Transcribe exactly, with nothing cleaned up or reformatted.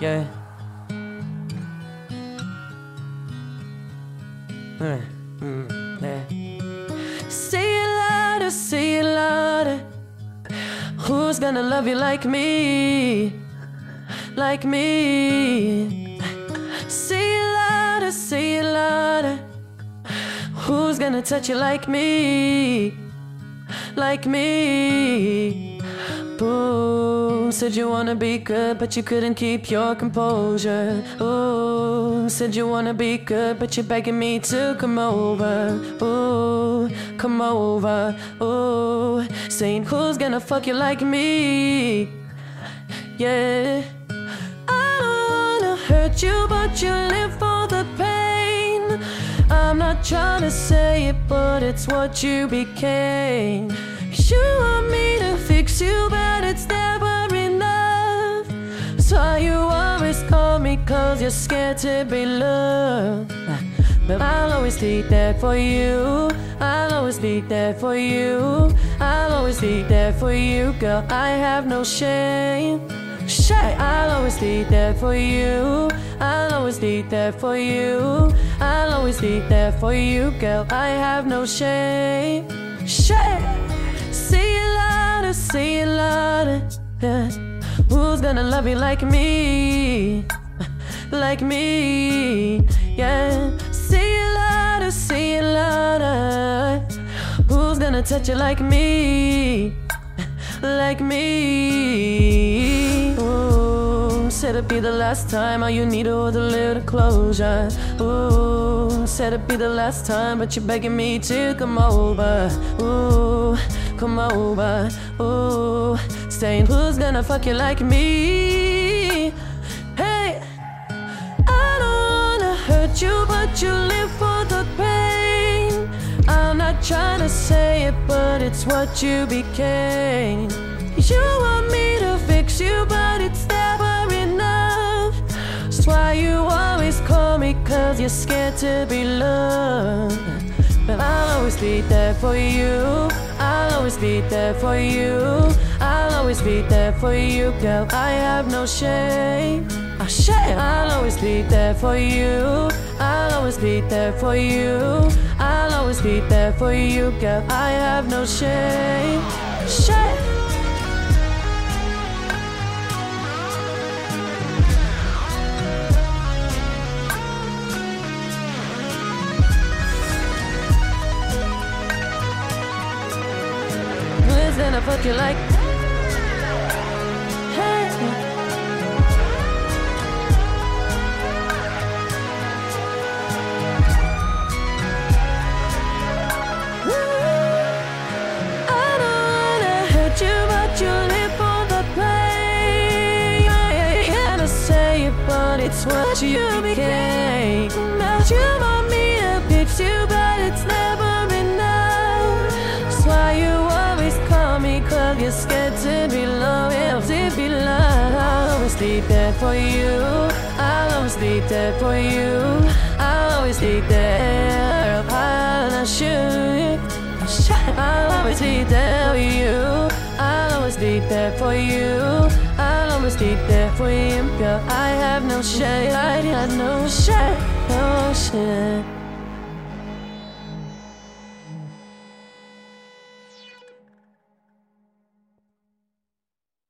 Yeah. Mm, mm, yeah. Say it louder, say it louder. Who's gonna love you like me? Like me. Say it louder, say it louder. Who's gonna touch you like me? Like me. Ooh, said you wanna be good, but you couldn't keep your composure. Ooh, said you wanna be good, but you're begging me to come over. Ooh, come over. Ooh, saying who's gonna fuck you like me? Yeah. I don't wanna hurt you, but you live for the pain. I'm not trying to say it, but it's what you became. You want me to fix you, but it's never enough. That's why you always call me, cause you're scared to be loved. But I'll always be there for you. I'll always be there for you. I'll always be there for you, girl. I have no shame. Shame. I'll always be there for you. I'll always be there for you. I'll always be there for you, girl. I have no shame. Shame. Say it louder, say it louder. Yeah. Who's gonna love you like me? Like me. Yeah. Say it louder, say it louder. Who's gonna touch you like me? Like me. Ooh, said it'd be the last time. All you need was a little closure. Ooh, said it'd be the last time, but you're begging me to come over. Ooh, come over. Ooh, saying who's gonna fuck you like me? Hey, I don't wanna hurt you, but you live for the pain. I'm not trying to say it, but it's what you became. You want me to fix you, but it's never enough. That's why you always call me, cause you're scared to be loved. But I'll always be there for you. I'll always be there for you. I'll always be there for you, girl. I have no shame. I shame. I'll always be there for you. I'll always be there for you. I'll always be there for you, girl. I have no shame. Shame. Who's gonna fuck you like? Hey. I don't wanna hurt you, but you live for the pain. I ain't here to say it, but it's what you became. Now you want me to fix you, but it's never enough. That's why you always call me, cause you're scared to be loved. To be loved, I'll always be there for you. I'll always be there for you. I'll always be there. I'll shoot. I'll always be there for you. I'll always be there for you. I'll always be there for you, girl. I have no shame. I have no shame. No shame.